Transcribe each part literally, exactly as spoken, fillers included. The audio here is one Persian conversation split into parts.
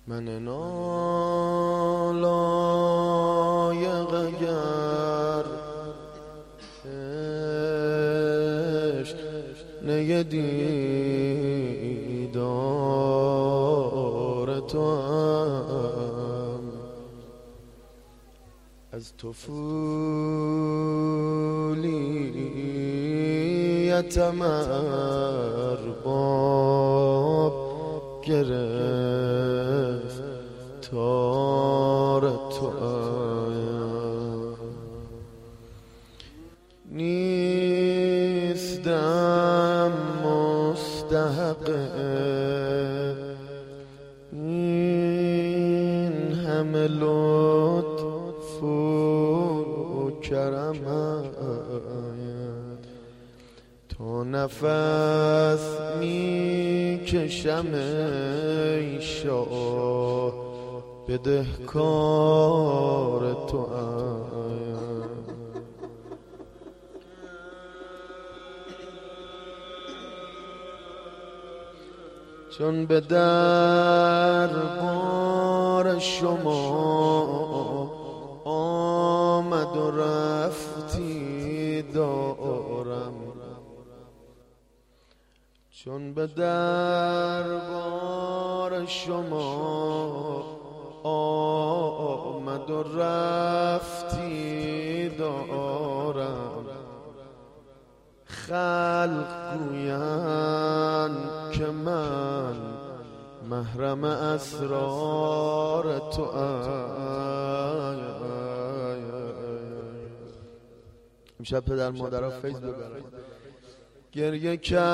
من نالایق اگر تشنه دیدار تو هم از طفولیتم ارباب گرفت تار تو نیستم مستحق این همه لطف و کرمت تو نفس می کشم ای شاه بدهکار تو ام چون به دربار شما آمد و رفتی دارم چون به دربار شما آمد و رفتی دارم خلق گویند که من محرم اسرار تو ام امشب پدر مادرها فیض ببرن گریه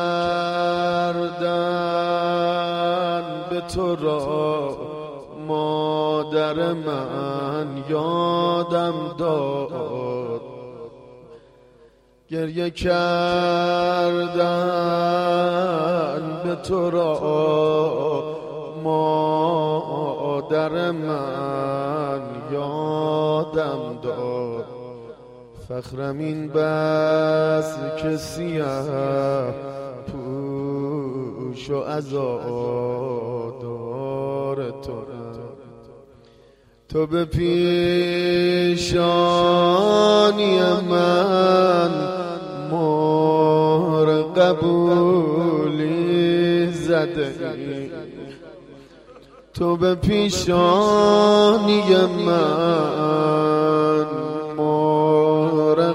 کردن به تو را مادر من یادم داد گریه کردن به تو را مادر من یادم داد فخرم این بس که سیاه پوش و عزادار تو تو به پیشانی من مهر قبولی زده ای تو به پیشانی من مهر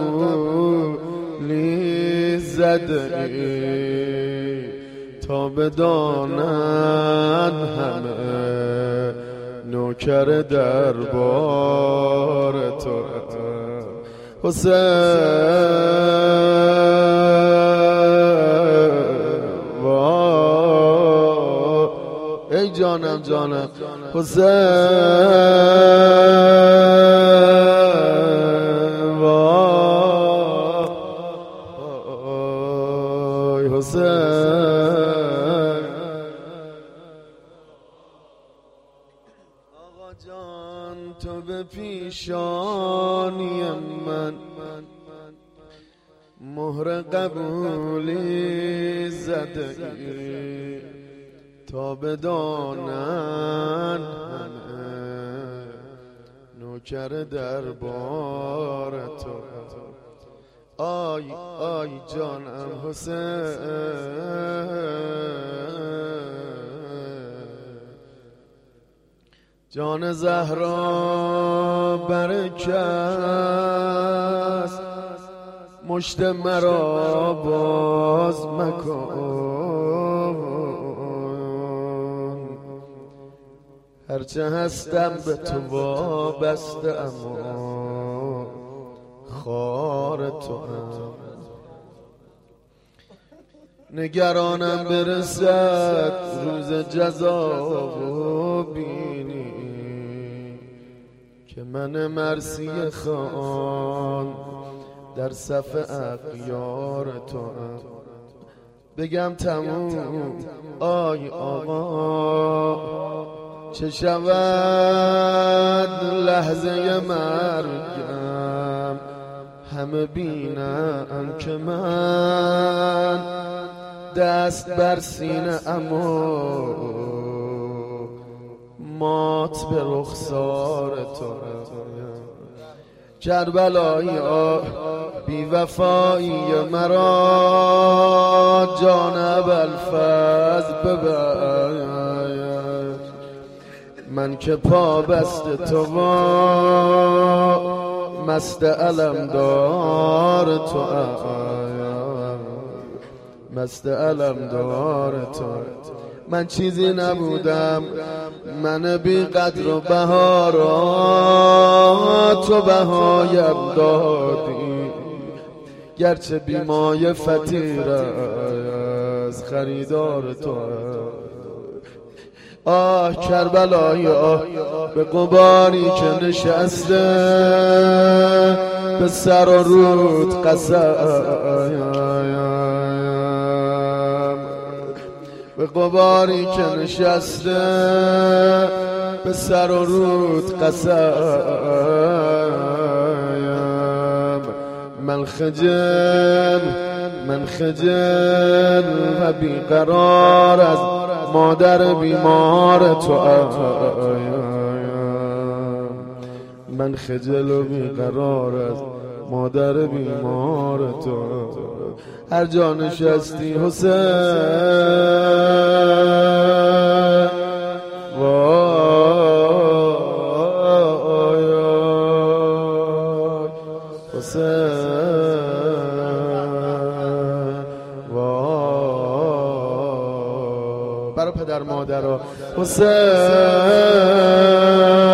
قبولی زده ای تا بدانن همه نوکر دربار تو حسین ای جانم جانم حسین وای حسین آقا جان تو به پیشانی من مهر قبولی زده ای تا بدانن همه نوکر دربار تو آی آی جانم حسین جان زهرا برکس مشت مرا باز مکن هرچه هستم به تو وابسته اما خار تو هم نگرانم برسد روز جزا و بینی که من مرثیه خان در صف اغیار تو هم بگم تموم آی آقا چه شود لحظه مرگم همه بینم که من دست بر سینه اما مات به رخسار تو. کربلایی بی وفایی مرا جان ابوالفضل ببر. من که پا بست تو و مست علمدار تو، مست علمدار تو. من چیزی نبودم، من بی قدر و بهارا، تو بهایم دادی. گرچه بی مایه فطیر از خریدار تو. آه کربلایی آه به غباری که نشسته به سر و رود قسم، به غباری که نشسته به سر و رود قسم. من خجل من خجل و بیقرار از مادر بیمار تو. من خجل و بیقرار از مادر بیمار تو. هر جا نشستی حسین، وای حسین، وای برای پدر مادر حسین.